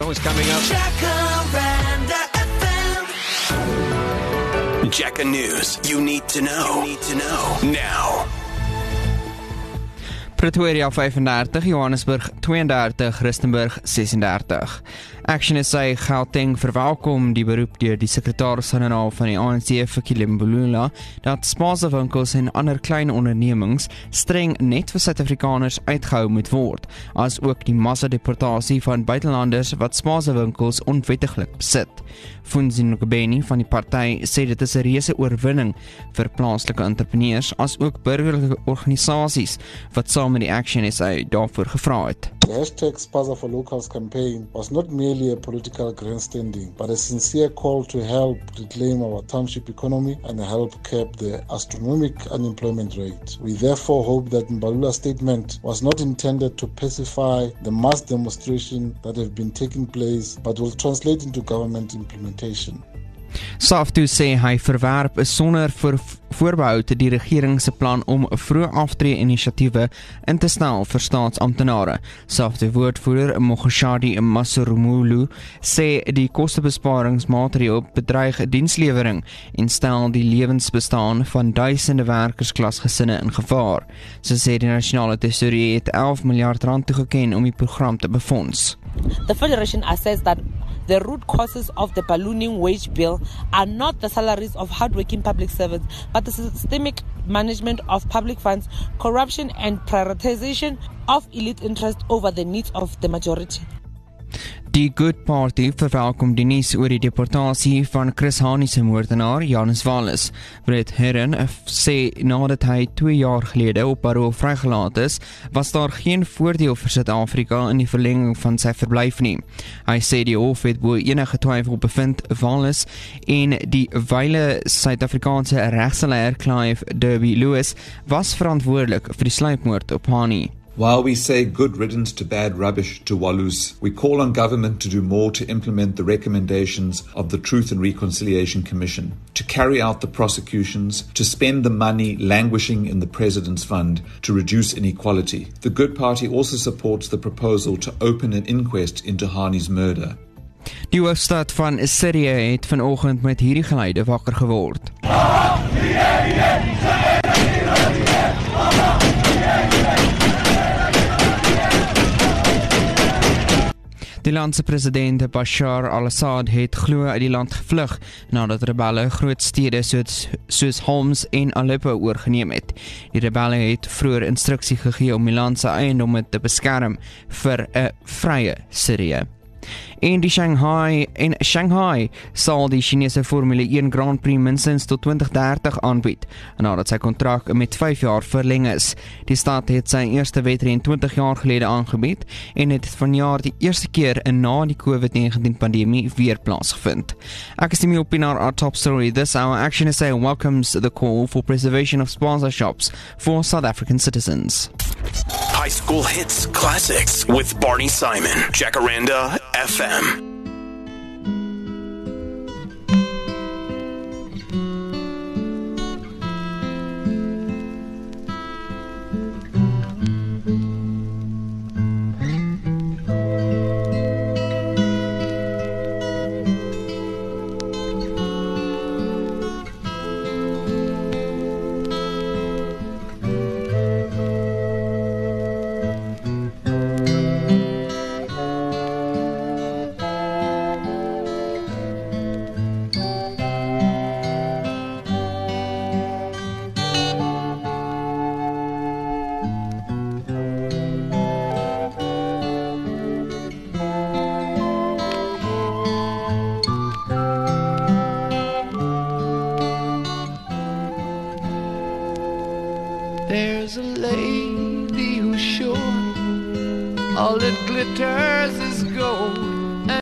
now is coming up. Jacaranda FM. Jacka News. You need to know. Now. Pretoria 35, Johannesburg 32, Rustenburg 36. Action SA Gauteng verwelkom die beroep deur die sekretaris-generaal van die ANC, Fikile Mbalula, dat spaarwinkels en ander klein ondernemings streng net vir Suid-Afrikaners uitgehou moet word, as ook die massadeportasie van buitelanders wat spaarwinkels onwettiglik besit. Funzi Ngubeni van die party sê dit is 'n reuse oorwinning vir plaaslike entrepreneurs as ook burgerlike organisasies wat saam met die Action SA daarvoor gevra het. The hashtag Spaza for Locals campaign was not merely a political grandstanding, but a sincere call to help reclaim our township economy and help cap the astronomical unemployment rate. We therefore hope that Mbalula's statement was not intended to pacify the mass demonstration that have been taking place, but will translate into government implementation. Safto sê hy verwerp sonder voorbehou die regering se plan om vroeë aftree inisiatiewe in te stel vir staatsamptenare. Safto woordvoerder Mogoshadi Masurumulu sê die kostebesparingsmaatreël bedreig dienslewering en stel die lewensbestaan van duisende werkersklasgesinne in gevaar. Sy sê die nasionale tesourier het 11 miljard rand toegeken om die program te befonds. The Federation assesses that the root causes of the ballooning wage bill are not the salaries of hardworking public servants, but the systemic management of public funds, corruption and prioritization of elite interest over the needs of the majority. Die Good Party verwelkom die nuus oor die deportasie van Chris Hani se moordenaar, Janus Wallace. Brett Herron sê nadat hy 2 jaar gelede op parol vrygelaat is, was daar geen voordeel vir Suid-Afrika in die verlenging van sy verblyf nie. Hy sê die hof het bo enige twyfel bevind Wallace en die wyle Suid-Afrikaanse regsleier Clive Derby Lewis was verantwoordelik vir die sluipmoord op Hani. While we say good riddance to bad rubbish to Wallace, we call on government to do more to implement the recommendations of the Truth and Reconciliation Commission, to carry out the prosecutions, to spend the money languishing in the President's Fund to reduce inequality. The Good Party also supports the proposal to open an inquest into Hani's murder. Die hoofstad van Sirië het vanoggend met hierdie geluide wakker geword. Die landse president Bashar al-Assad het glo uit die land gevlug nadat rebelle groot stede soos Homs en Aleppo oorgeneem het. Die rebelle het vroeër instruksie gegee om die land se eiendomme te beskerm vir 'n vrye Sirië. En Shanghai sal die Chinese Formule 1 Grand Prix minstens tot 2030 aanbied, nadat sy kontrak met 5 jaar verleng is. Die stad het sy eerste wedren 20 jaar gelede aangebied en het vanjaar die eerste keer na die COVID-19 pandemie weer plaasgevind. Ek is Emil Pinar, our top story. This hour, Action SA welcomes the call for preservation of sponsorships for South African citizens. High school hits classics with Barney Simon. Jacaranda FM. There's a lady who's sure all that glitters is gold.